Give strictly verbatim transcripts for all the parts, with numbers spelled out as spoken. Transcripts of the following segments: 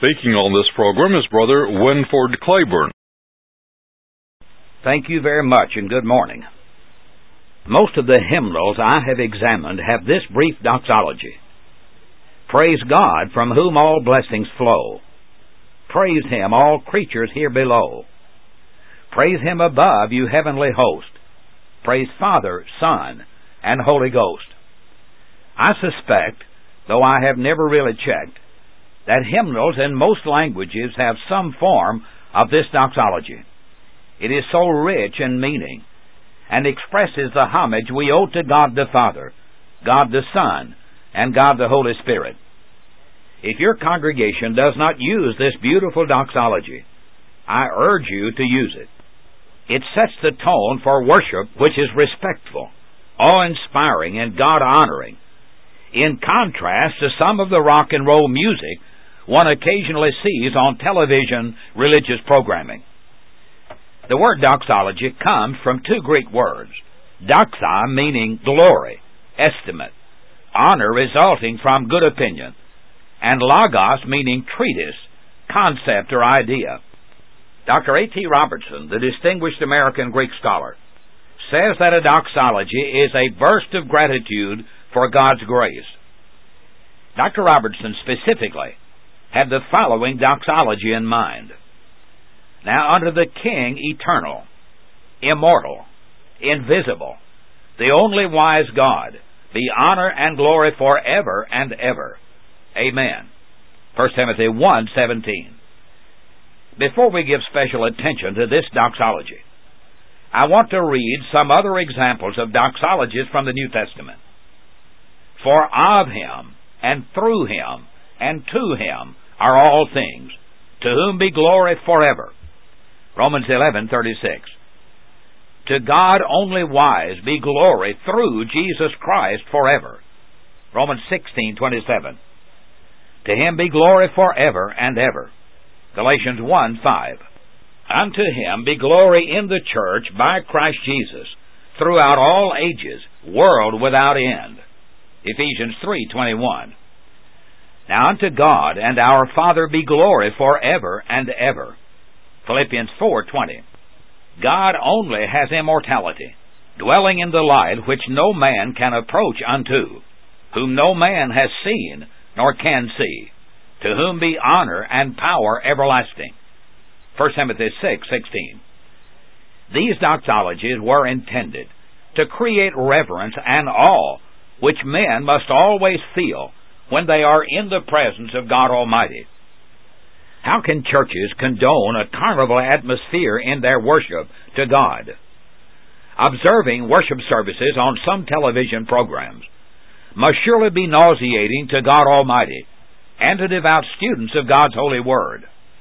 Speaking on this program is Brother Winford Claiborne. Thank you very much, and good morning. Most of the hymnals I have examined have this brief doxology. Praise God, from whom all blessings flow. Praise Him, all creatures here below. Praise Him above, you heavenly host. Praise Father, Son, and Holy Ghost. I suspect, though I have never really checked, that hymnals in most languages have some form of this doxology. It is so rich in meaning and expresses the homage we owe to God the Father, God the Son, and God the Holy Spirit. If your congregation does not use this beautiful doxology, I urge you to use it. It sets the tone for worship which is respectful, awe-inspiring, and God-honoring, in contrast to some of the rock and roll music one occasionally sees on television religious programming. The word doxology comes from two Greek words, doxa meaning glory, estimate, honor resulting from good opinion, and logos meaning treatise, concept, or idea. Doctor A T Robertson, the distinguished American Greek scholar, says that a doxology is a burst of gratitude for God's grace. Doctor Robertson specifically had the following doxology in mind. Now unto the King eternal, immortal, invisible, the only wise God, be honor and glory forever and ever. Amen. First Timothy one seventeen. Before we give special attention to this doxology, I want to read some other examples of doxologies from the New Testament. For of Him, and through Him, and to Him are all things, to whom be glory forever. Romans eleven thirty-six. To God only wise be glory through Jesus Christ forever. Romans sixteen twenty-seven. To Him be glory forever and ever. Galatians one five. Unto Him be glory in the church by Christ Jesus, throughout all ages, world without end. Ephesians three twenty-one. Now unto God and our Father be glory forever and ever. Philippians four twenty. God only has immortality, dwelling in the light which no man can approach unto, whom no man has seen nor can see, to whom be honor and power everlasting. First Timothy six sixteen. These doxologies were intended to create reverence and awe which men must always feel when they are in the presence of God Almighty. How can churches condone a carnival atmosphere in their worship to God? Observing worship services on some television programs must surely be nauseating to God Almighty and to devout students of God's holy Word.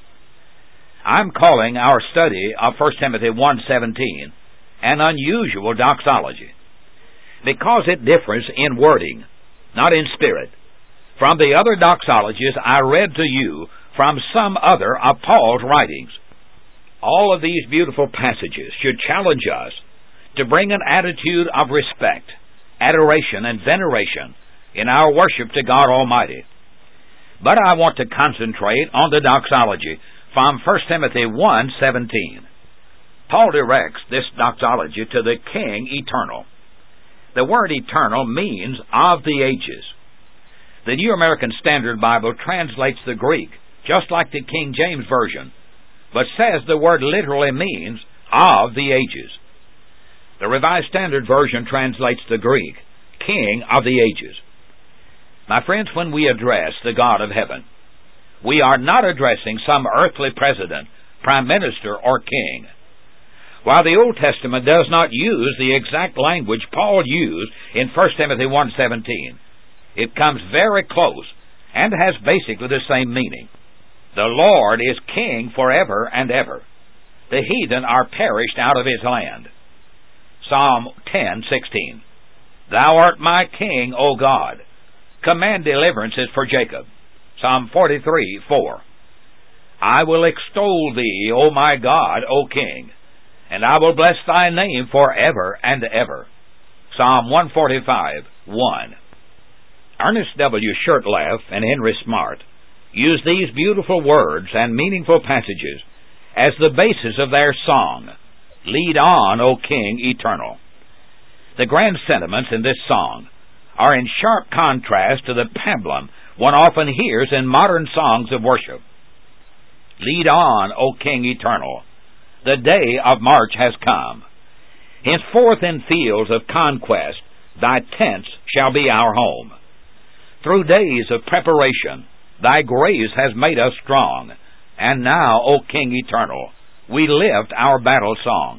I'm calling our study of First Timothy one seventeen an unusual doxology, because it differs in wording, not in spirit, from the other doxologies I read to you from some other of Paul's writings. All of these beautiful passages should challenge us to bring an attitude of respect, adoration, and veneration in our worship to God Almighty. But I want to concentrate on the doxology from First Timothy one seventeen. Paul directs this doxology to the King eternal. The word eternal means of the ages. The New American Standard Bible translates the Greek just like the King James Version, but says the word literally means of the ages. The Revised Standard Version translates the Greek, King of the ages. My friends, when we address the God of heaven, we are not addressing some earthly president, prime minister, or king. While the Old Testament does not use the exact language Paul used in First Timothy one seventeen, it comes very close and has basically the same meaning. The Lord is king forever and ever. The heathen are perished out of His land. Psalm ten sixteen. Thou art my king, O God. Command deliverances for Jacob. Psalm forty-three four. I will extol Thee, O my God, O King, and I will bless Thy name forever and ever. Psalm one forty-five one. Ernest W. Shurtleff and Henry Smart use these beautiful words and meaningful passages as the basis of their song, Lead On, O King Eternal. The grand sentiments in this song are in sharp contrast to the pablum one often hears in modern songs of worship. Lead on, O King Eternal. The day of march has come. Henceforth in fields of conquest, thy tents shall be our home. Through days of preparation, thy grace has made us strong, and now, O King Eternal, we lift our battle song.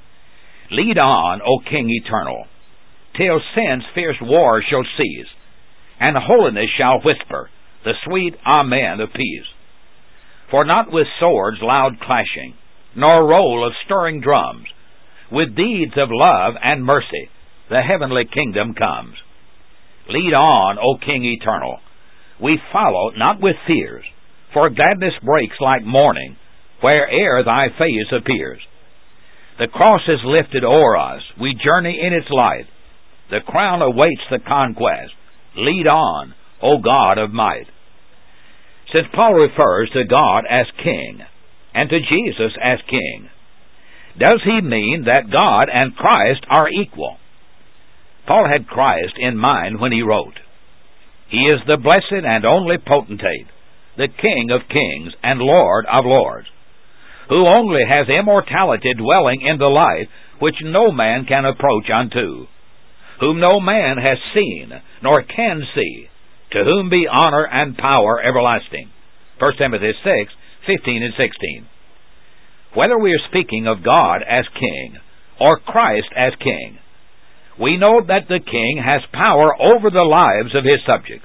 Lead on, O King Eternal, till sin's fierce war shall cease, and holiness shall whisper the sweet Amen of peace. For not with swords loud clashing, nor roll of stirring drums, with deeds of love and mercy, the heavenly kingdom comes. Lead on, O King Eternal. We follow not with fears, for gladness breaks like morning, where'er thy face appears. The cross is lifted o'er us, we journey in its light. The crown awaits the conquest. Lead on, O God of might. Since Paul refers to God as King, and to Jesus as King, does he mean that God and Christ are equal? Paul had Christ in mind when he wrote, He is the blessed and only potentate, the King of kings and Lord of lords, who only has immortality dwelling in the light which no man can approach unto, whom no man has seen nor can see, to whom be honor and power everlasting. First Timothy six, fifteen and sixteen. Whether we are speaking of God as King or Christ as King, we know that the King has power over the lives of his subjects.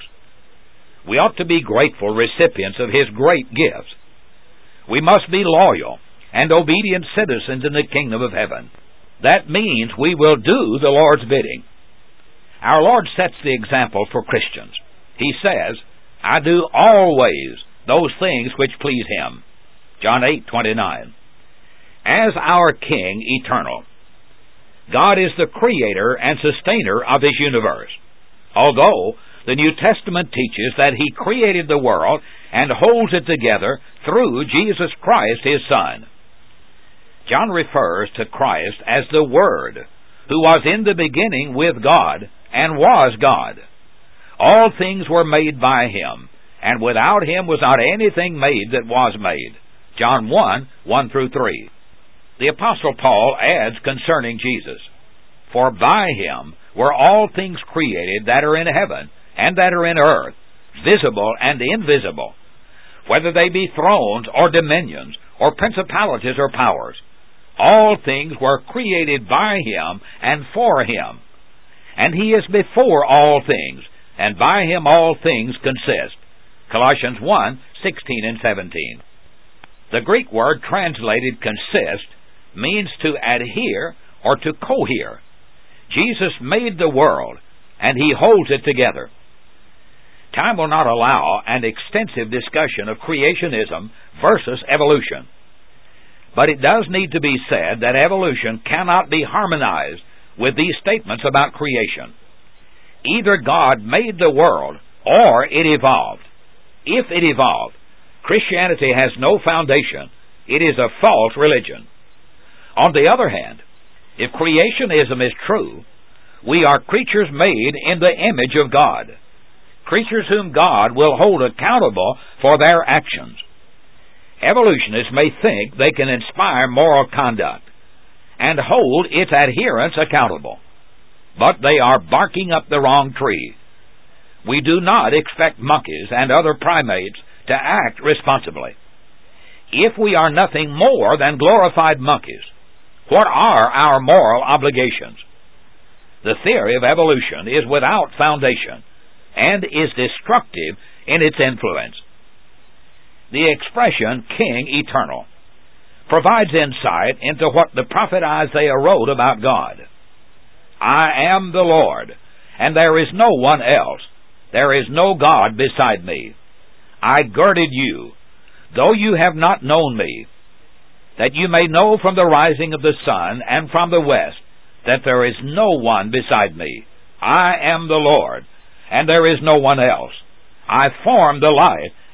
We ought to be grateful recipients of his great gifts. We must be loyal and obedient citizens in the kingdom of heaven. That means we will do the Lord's bidding. Our Lord sets the example for Christians. He says, I do always those things which please Him. John eight, twenty-nine. As our King eternal, God is the creator and sustainer of His universe. Although the New Testament teaches that He created the world and holds it together through Jesus Christ, His Son. John refers to Christ as the Word, who was in the beginning with God and was God. All things were made by Him, and without Him was not anything made that was made. John one, one through three. The Apostle Paul adds concerning Jesus, For by Him were all things created that are in heaven and that are in earth, visible and invisible, whether they be thrones or dominions or principalities or powers. All things were created by Him and for Him. And He is before all things, and by Him all things consist. Colossians one, sixteen and seventeen. The Greek word translated consist means to adhere or to cohere. Jesus made the world, and He holds it together. Time will not allow an extensive discussion of creationism versus evolution. But it does need to be said that evolution cannot be harmonized with these statements about creation. Either God made the world, or it evolved. If it evolved, Christianity has no foundation. It is a false religion. On the other hand, if creationism is true, we are creatures made in the image of God, creatures whom God will hold accountable for their actions. Evolutionists may think they can inspire moral conduct and hold its adherents accountable, but they are barking up the wrong tree. We do not expect monkeys and other primates to act responsibly. If we are nothing more than glorified monkeys, what are our moral obligations? The theory of evolution is without foundation and is destructive in its influence. The expression King Eternal provides insight into what the prophet Isaiah wrote about God. I am the Lord, and there is no one else. There is no God beside me. I girded you, though you have not known me, that you may know from the rising of the sun and from the west that there is no one beside me. I am the Lord, and there is no one else. I formed the light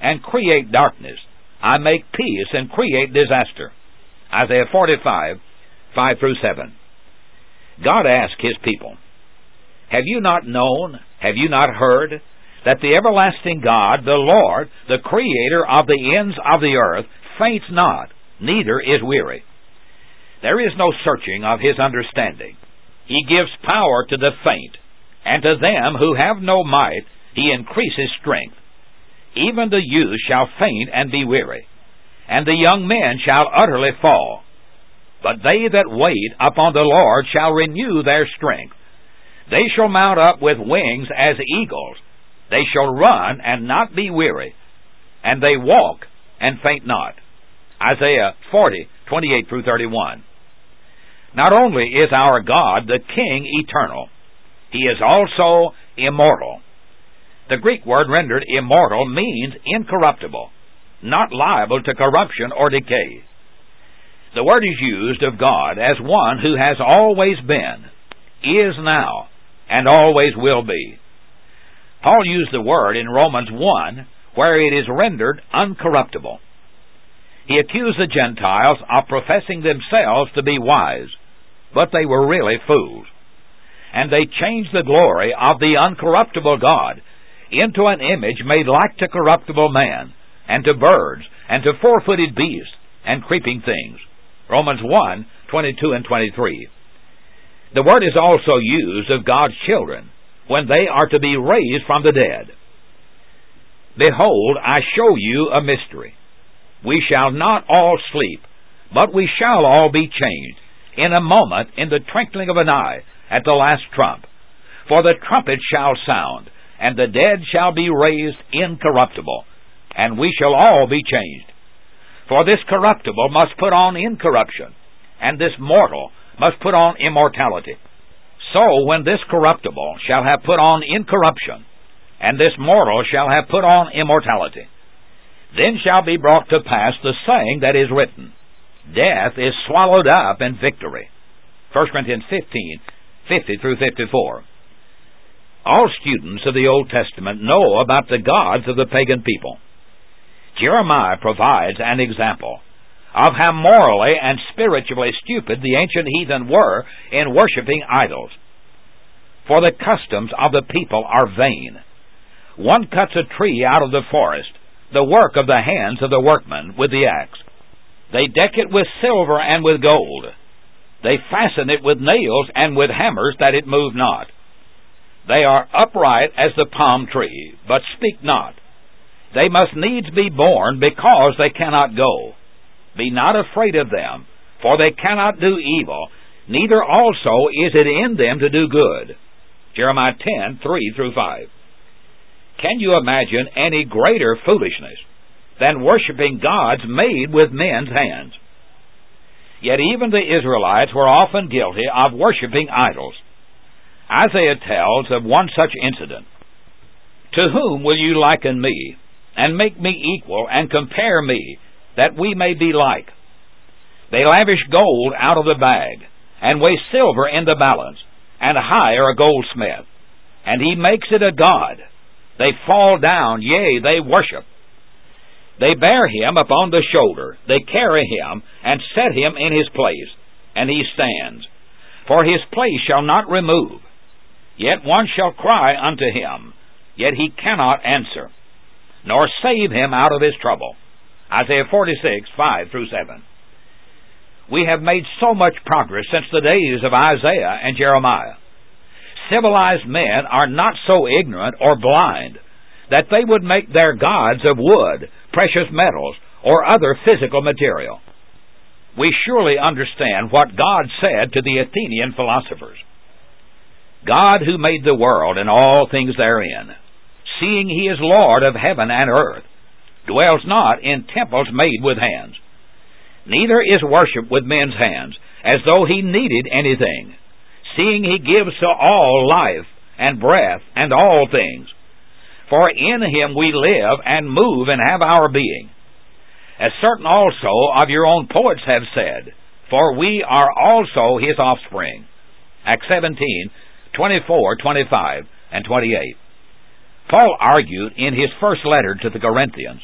and create darkness. I make peace and create disaster. Isaiah forty-five, five through seven. God asked His people, have you not known, have you not heard, that the everlasting God, the Lord, the Creator of the ends of the earth, faints not, neither is weary? There is no searching of His understanding. He gives power to the faint, and to them who have no might He increases strength. Even the youth shall faint and be weary, and the young men shall utterly fall. But they that wait upon the Lord shall renew their strength. They shall mount up with wings as eagles. They shall run and not be weary, and they walk and faint not. Isaiah forty, twenty-eight through thirty-one. Not only is our God the King eternal, He is also immortal. The Greek word rendered immortal means incorruptible, not liable to corruption or decay. The word is used of God as one who has always been, is now, and always will be. Paul used the word in Romans one, where it is rendered uncorruptible. He accused the Gentiles of professing themselves to be wise, but they were really fools. And they changed the glory of the uncorruptible God into an image made like to corruptible man, and to birds, and to four-footed beasts, and creeping things. Romans one, twenty-two and twenty-three. The word is also used of God's children when they are to be raised from the dead. Behold, I show you a mystery. We shall not all sleep, but we shall all be changed, in a moment, in the twinkling of an eye, at the last trump. For the trumpet shall sound, and the dead shall be raised incorruptible, and we shall all be changed. For this corruptible must put on incorruption, and this mortal must put on immortality. So when this corruptible shall have put on incorruption, and this mortal shall have put on immortality, then shall be brought to pass the saying that is written, Death is swallowed up in victory. First Corinthians fifteen, fifty through fifty-four. All students of the Old Testament know about the gods of the pagan people. Jeremiah provides an example of how morally and spiritually stupid the ancient heathen were in worshiping idols. For the customs of the people are vain. One cuts a tree out of the forest, the work of the hands of the workman with the axe. They deck it with silver and with gold. They fasten it with nails and with hammers that it move not. They are upright as the palm tree, but speak not. They must needs be born because they cannot go. Be not afraid of them, for they cannot do evil, neither also is it in them to do good. Jeremiah ten, three through five. Can you imagine any greater foolishness than worshiping gods made with men's hands? Yet even the Israelites were often guilty of worshiping idols. Isaiah tells of one such incident. To whom will you liken me, and make me equal, and compare me, that we may be like? They lavish gold out of the bag, and weigh silver in the balance, and hire a goldsmith, and he makes it a god. They fall down, yea, they worship. They bear him upon the shoulder, they carry him, and set him in his place, and he stands. For his place shall not remove. Yet one shall cry unto him, yet he cannot answer, nor save him out of his trouble. Isaiah forty-six, five through seven. We have made so much progress since the days of Isaiah and Jeremiah. Civilized men are not so ignorant or blind that they would make their gods of wood, precious metals, or other physical material. We surely understand what God said to the Athenian philosophers. God, who made the world and all things therein, seeing He is Lord of heaven and earth, dwells not in temples made with hands. Neither is worship with men's hands, as though He needed anything, seeing He gives to all life and breath and all things. For in Him we live and move and have our being. As certain also of your own poets have said, for we are also His offspring. Acts seventeen, twenty-four, twenty-five, and twenty-eight. Paul argued in his first letter to the Corinthians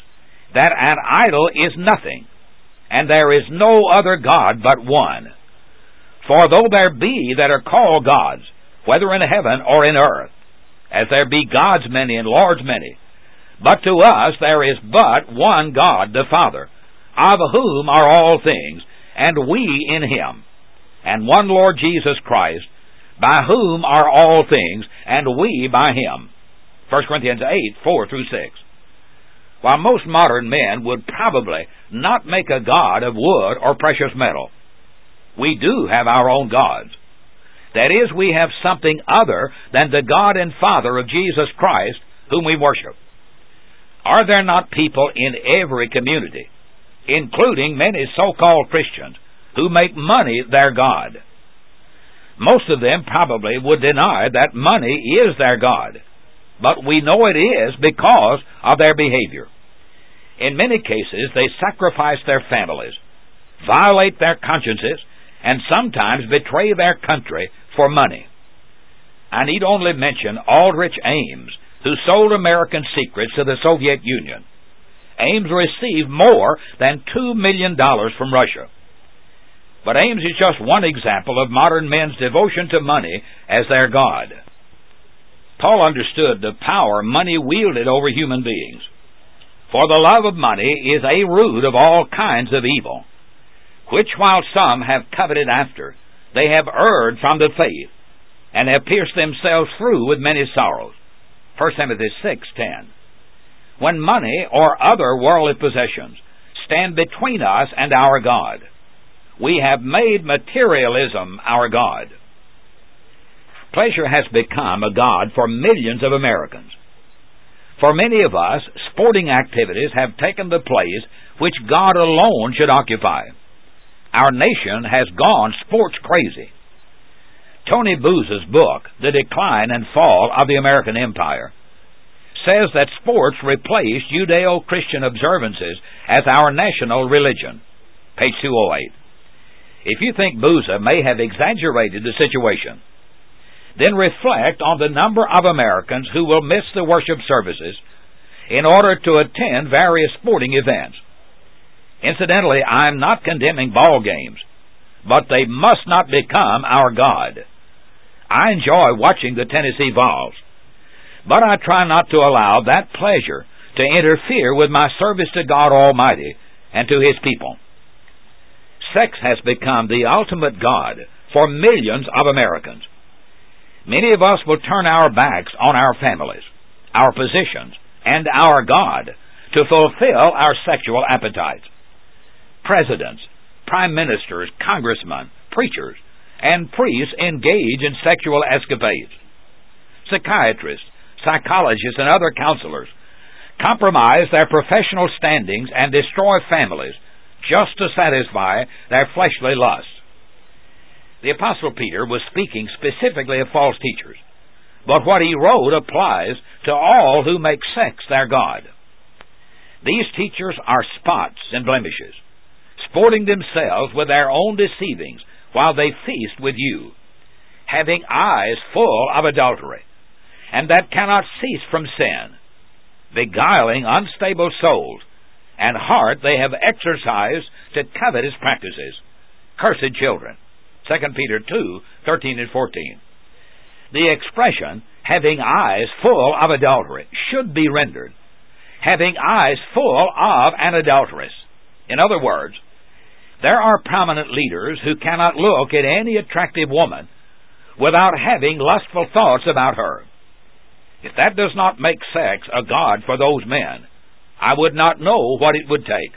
that an idol is nothing, and there is no other God but one. For though there be that are called gods, whether in heaven or in earth, as there be gods many and lords many, but to us there is but one God, the Father, of whom are all things, and we in Him, and one Lord Jesus Christ, by whom are all things, and we by Him. First Corinthians eight, four through six. While most modern men would probably not make a god of wood or precious metal, we do have our own gods. That is, we have something other than the God and Father of Jesus Christ, whom we worship. Are there not people in every community, including many so-called Christians, who make money their God? Most of them probably would deny that money is their God, but we know it is because of their behavior. In many cases, they sacrifice their families, violate their consciences, and sometimes betray their country for money. I need only mention Aldrich Ames, who sold American secrets to the Soviet Union. Ames received more than two million dollars from Russia. But Ames is just one example of modern men's devotion to money as their God. Paul understood the power money wielded over human beings. For the love of money is a root of all kinds of evil, which while some have coveted after, they have erred from the faith, and have pierced themselves through with many sorrows. First Timothy six ten. When money or other worldly possessions stand between us and our God, we have made materialism our God. Pleasure has become a god for millions of Americans. For many of us, sporting activities have taken the place which God alone should occupy. Our nation has gone sports crazy. Tony Booza's book, The Decline and Fall of the American Empire, says that sports replaced Judeo-Christian observances as our national religion. Page two oh eight. If you think Booza may have exaggerated the situation, then reflect on the number of Americans who will miss the worship services in order to attend various sporting events. Incidentally, I am not condemning ball games, but they must not become our God. I enjoy watching the Tennessee Vols, but I try not to allow that pleasure to interfere with my service to God Almighty and to His people. Sex has become the ultimate God for millions of Americans. Many of us will turn our backs on our families, our positions, and our God to fulfill our sexual appetites. Presidents, prime ministers, congressmen, preachers, and priests engage in sexual escapades. Psychiatrists, psychologists, and other counselors compromise their professional standings and destroy families just to satisfy their fleshly lusts. The Apostle Peter was speaking specifically of false teachers, but what he wrote applies to all who make sex their God. These teachers are spots and blemishes, sporting themselves with their own deceivings while they feast with you, having eyes full of adultery, and that cannot cease from sin, beguiling unstable souls, and heart they have exercised to covetous practices. Cursed children. Second Peter two, thirteen and fourteen. The expression, having eyes full of adultery, should be rendered, having eyes full of an adulteress. In other words, there are prominent leaders who cannot look at any attractive woman without having lustful thoughts about her. If that does not make sex a god for those men, I would not know what it would take.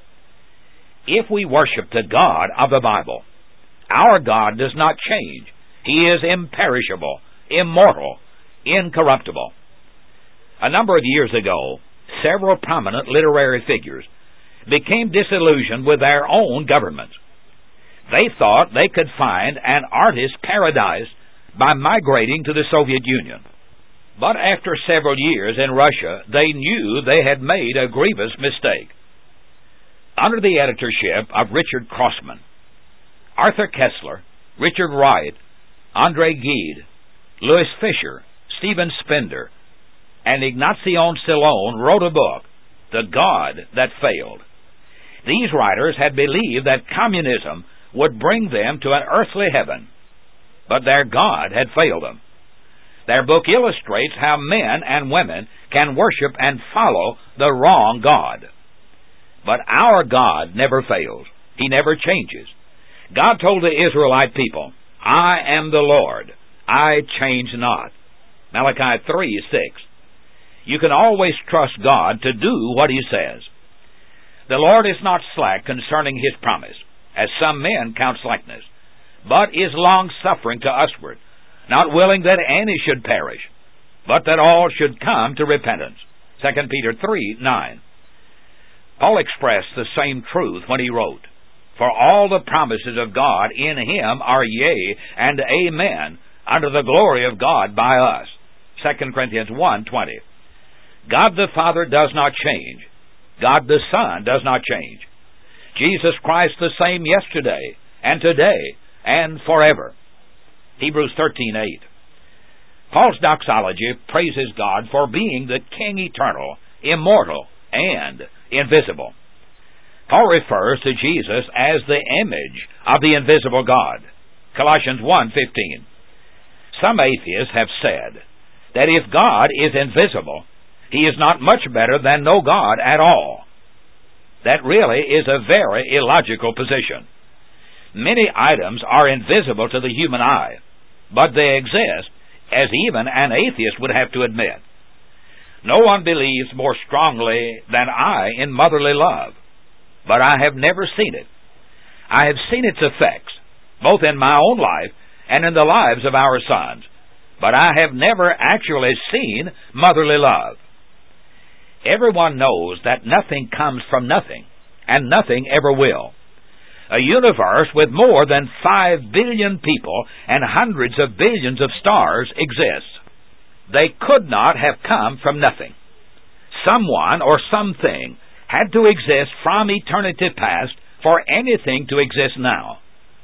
If we worship the God of the Bible, our God does not change. He is imperishable, immortal, incorruptible. A number of years ago, several prominent literary figures became disillusioned with their own governments. They thought they could find an artist's paradise by migrating to the Soviet Union. But after several years in Russia, they knew they had made a grievous mistake. Under the editorship of Richard Crossman, Arthur Kessler, Richard Wright, Andre Gide, Louis Fisher, Stephen Spender, and Ignacio Silone wrote a book, the God that failed. These writers had believed that communism would bring them to an earthly heaven, but their God had failed them. Their book illustrates how men and women can worship and follow the wrong God. But our God never fails. He never changes. God told the Israelite people, I am the Lord. I change not. Malachi three six. You can always trust God to do what He says. The Lord is not slack concerning His promise, as some men count slackness, but is long-suffering to usward, not willing that any should perish, but that all should come to repentance. Second Peter three nine. Paul expressed the same truth when he wrote, For all the promises of God in Him are yea and amen, unto the glory of God by us. Second Corinthians one twenty. God the Father does not change. God the Son does not change. Jesus Christ the same yesterday and today and forever. Hebrews thirteen eight. Paul's doxology praises God for being the King eternal, immortal, and invisible. Paul refers to Jesus as the image of the invisible God. Colossians one fifteen. Some atheists have said that if God is invisible, He is not much better than no God at all. That really is a very illogical position. Many items are invisible to the human eye, but they exist, as even an atheist would have to admit. No one believes more strongly than I in motherly love, but I have never seen it. I have seen its effects, both in my own life and in the lives of our sons, but I have never actually seen motherly love. Everyone knows that nothing comes from nothing, and nothing ever will. A universe with more than five billion people and hundreds of billions of stars exists. They could not have come from nothing. Someone or something had to exist from eternity past for anything to exist now.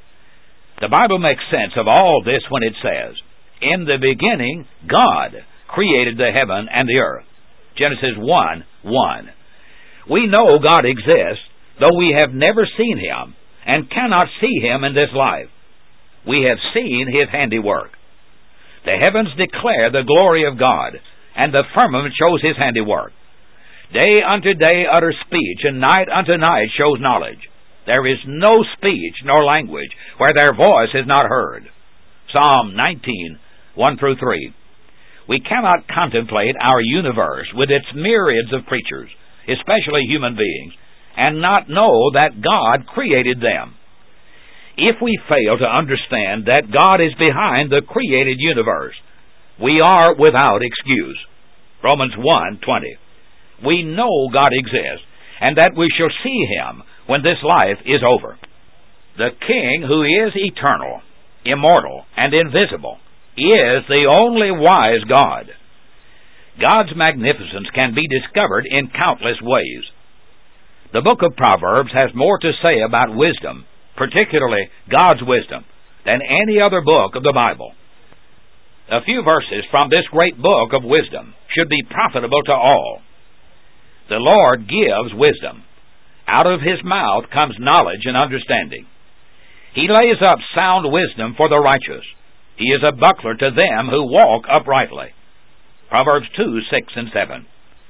The Bible makes sense of all this when it says, In the beginning, God created the heaven and the earth. Genesis one one. We know God exists, though we have never seen Him and cannot see Him in this life. We have seen His handiwork. The heavens declare the glory of God, and the firmament shows His handiwork. Day unto day utters speech, and night unto night shows knowledge. There is no speech nor language where their voice is not heard. Psalm nineteen one through three. We cannot contemplate our universe with its myriads of creatures, especially human beings, and not know that God created them. If we fail to understand that God is behind the created universe, we are without excuse. Romans one twenty. We know God exists, and that we shall see Him when this life is over. The King, who is eternal, immortal, and invisible, is the only wise God. God's magnificence can be discovered in countless ways. The book of Proverbs has more to say about wisdom, particularly God's wisdom, than any other book of the Bible. A few verses from this great book of wisdom should be profitable to all. The Lord gives wisdom. Out of His mouth comes knowledge and understanding. He lays up sound wisdom for the righteous. He is a buckler to them who walk uprightly. Proverbs two six and seven.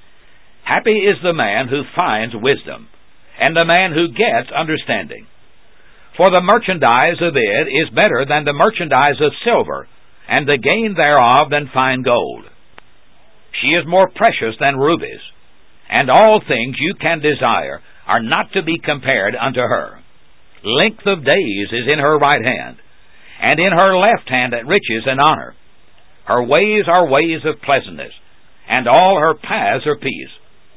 Happy is the man who finds wisdom, and the man who gets understanding. For the merchandise of it is better than the merchandise of silver, and the gain thereof than fine gold. She is more precious than rubies, and all things you can desire are not to be compared unto her. Length of days is in her right hand, and in her left hand riches and honor. Her ways are ways of pleasantness, and all her paths are peace.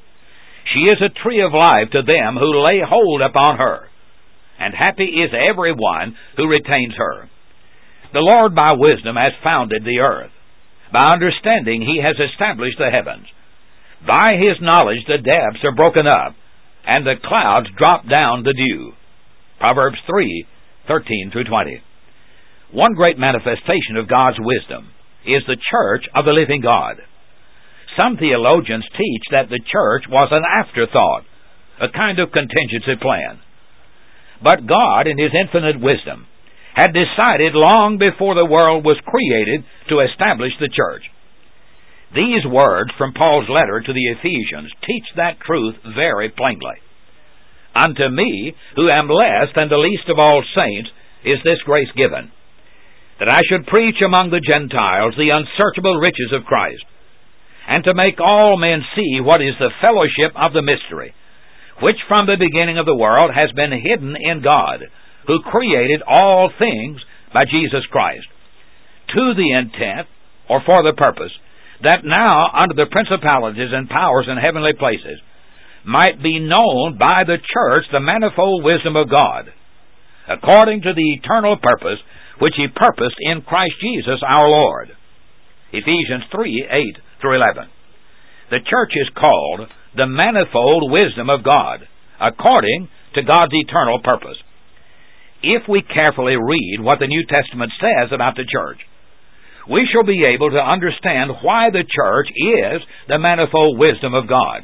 She is a tree of life to them who lay hold upon her, and happy is every one who retains her. The Lord by wisdom has founded the earth. By understanding He has established the heavens. By His knowledge the depths are broken up, and the clouds drop down the dew. Proverbs three thirteen through twenty. One great manifestation of God's wisdom is the church of the living God. Some theologians teach that the church was an afterthought, a kind of contingency plan. But God, in His infinite wisdom, had decided long before the world was created to establish the church. These words from Paul's letter to the Ephesians teach that truth very plainly. Unto me, who am less than the least of all saints, is this grace given, that I should preach among the Gentiles the unsearchable riches of Christ, and to make all men see what is the fellowship of the mystery, which from the beginning of the world has been hidden in God, who created all things by Jesus Christ, to the intent, or for the purpose, that now under the principalities and powers in heavenly places might be known by the church the manifold wisdom of God, according to the eternal purpose which He purposed in Christ Jesus our Lord. Ephesians three, eight through eleven. The church is called the manifold wisdom of God, according to God's eternal purpose. If we carefully read what the New Testament says about the church, we shall be able to understand why the church is the manifold wisdom of God.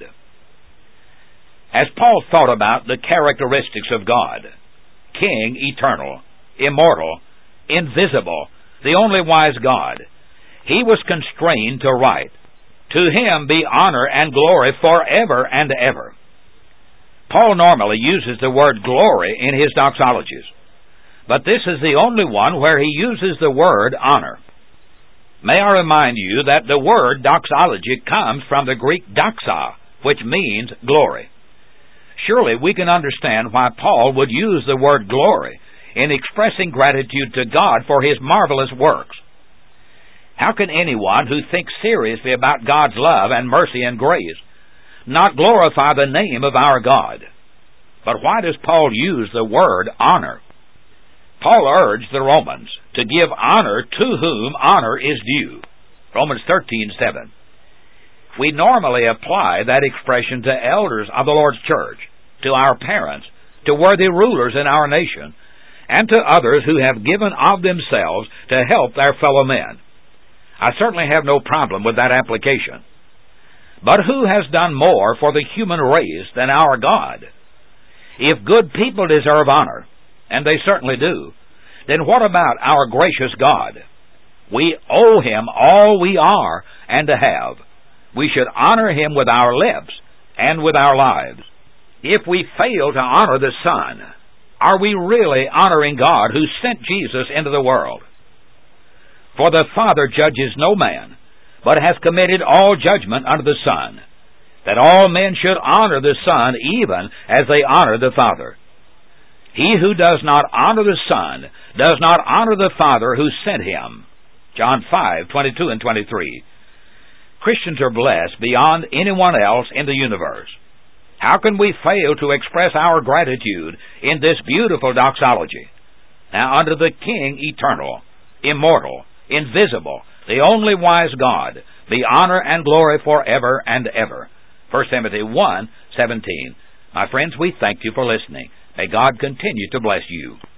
As Paul thought about the characteristics of God, King, eternal, immortal, invisible, the only wise God, he was constrained to write, "To Him be honor and glory forever and ever." Paul normally uses the word glory in his doxologies, but this is the only one where he uses the word honor. May I remind you that the word doxology comes from the Greek doxa, which means glory. Surely we can understand why Paul would use the word glory in expressing gratitude to God for His marvelous works. How can anyone who thinks seriously about God's love and mercy and grace not glorify the name of our God? But why does Paul use the word honor? Paul urged the Romans to give honor to whom honor is due. Romans thirteen, seven. We normally apply that expression to elders of the Lord's church, to our parents, to worthy rulers in our nation, and to others who have given of themselves to help their fellow men. I certainly have no problem with that application. But who has done more for the human race than our God? If good people deserve honor, and they certainly do, then what about our gracious God? We owe Him all we are and to have. We should honor Him with our lips and with our lives. If we fail to honor the Son, are we really honoring God who sent Jesus into the world? For the Father judges no man, but has committed all judgment unto the Son, that all men should honor the Son even as they honor the Father. He who does not honor the Son does not honor the Father who sent Him. John five, twenty-two and twenty-three. Christians are blessed beyond anyone else in the universe. How can we fail to express our gratitude in this beautiful doxology? Now, unto the King eternal, immortal, invisible, the only wise God, be honor and glory forever and ever. First Timothy one, seventeen. My friends, we thank you for listening. May God continue to bless you.